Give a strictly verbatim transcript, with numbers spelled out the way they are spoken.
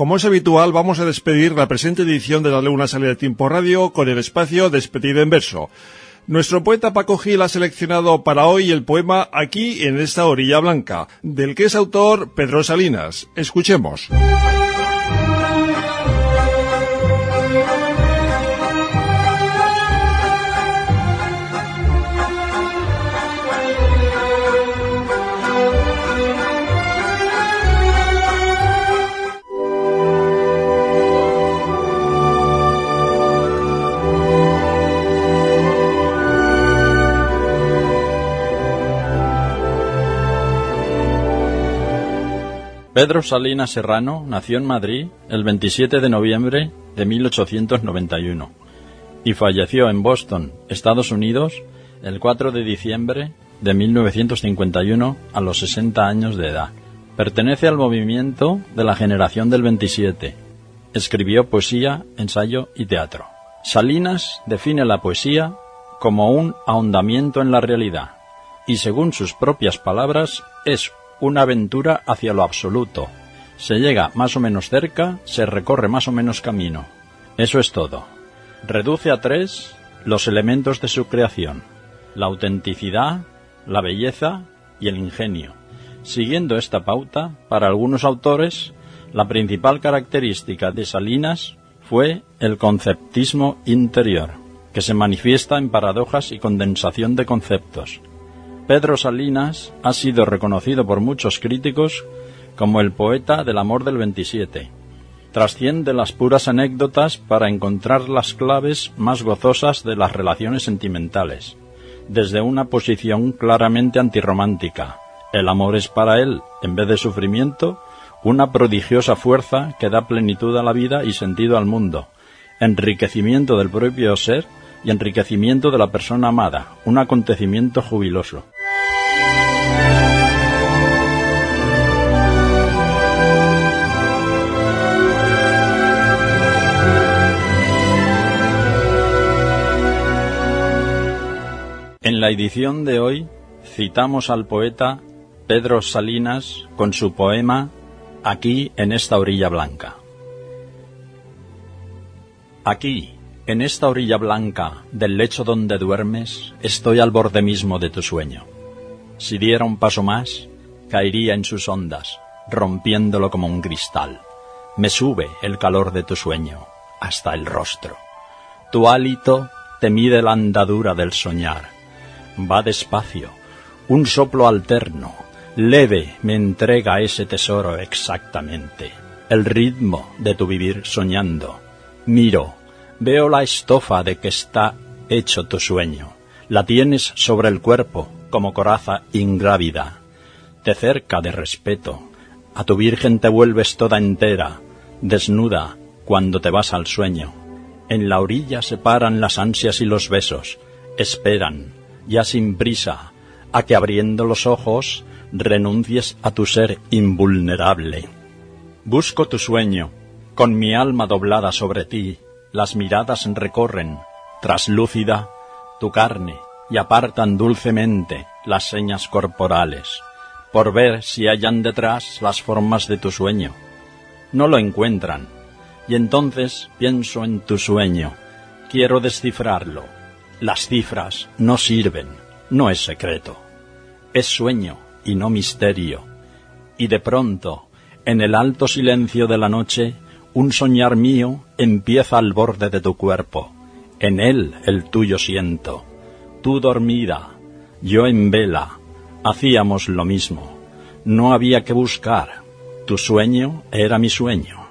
como es habitual, vamos a despedir la presente edición de Dale una salida de Tiempo Radio con el espacio Despedida en verso. Nuestro poeta Paco Gil ha seleccionado para hoy el poema Aquí en esta orilla blanca, del que es autor Pedro Salinas. Escuchemos. Pedro Salinas Serrano nació en Madrid el veintisiete de noviembre de mil ochocientos noventa y uno y falleció en Boston, Estados Unidos, el cuatro de diciembre de mil novecientos cincuenta y uno a los sesenta años de edad. Pertenece al movimiento de la generación del veintisiete. Escribió poesía, ensayo y teatro. Salinas define la poesía como un ahondamiento en la realidad y, según sus propias palabras, es una aventura hacia lo absoluto. Se llega más o menos cerca, se recorre más o menos camino. Eso es todo. Reduce a tres los elementos de su creación: la autenticidad, la belleza y el ingenio. Siguiendo esta pauta, para algunos autores, la principal característica de Salinas fue el conceptismo interior, que se manifiesta en paradojas y condensación de conceptos. Pedro Salinas ha sido reconocido por muchos críticos como el poeta del amor del veintisiete. Trasciende las puras anécdotas para encontrar las claves más gozosas de las relaciones sentimentales, desde una posición claramente antirromántica. El amor es para él, en vez de sufrimiento, una prodigiosa fuerza que da plenitud a la vida y sentido al mundo, enriquecimiento del propio ser y enriquecimiento de la persona amada, un acontecimiento jubiloso. En la edición de hoy citamos al poeta Pedro Salinas con su poema Aquí en esta orilla blanca. Aquí, en esta orilla blanca del lecho donde duermes, estoy al borde mismo de tu sueño. Si diera un paso más, caería en sus ondas, rompiéndolo como un cristal. Me sube el calor de tu sueño hasta el rostro. Tu hálito te mide la andadura del soñar. Va despacio, un soplo alterno, leve me entrega ese tesoro exactamente, el ritmo de tu vivir soñando. Miro, veo la estofa de que está hecho tu sueño, la tienes sobre el cuerpo como coraza ingrávida. Te cerca de respeto, a tu virgen te vuelves toda entera, desnuda cuando te vas al sueño. En la orilla se paran las ansias y los besos, esperan, ya sin prisa, a que abriendo los ojos renuncies a tu ser invulnerable. Busco tu sueño, con mi alma doblada sobre ti, las miradas recorren, traslúcida, tu carne y apartan dulcemente las señas corporales, por ver si hallan detrás las formas de tu sueño. No lo encuentran, y entonces pienso en tu sueño, quiero descifrarlo. Las cifras no sirven, no es secreto. Es sueño y no misterio. Y de pronto, en el alto silencio de la noche, un soñar mío empieza al borde de tu cuerpo. En él el tuyo siento. Tú dormida, yo en vela, hacíamos lo mismo. No había que buscar. Tu sueño era mi sueño.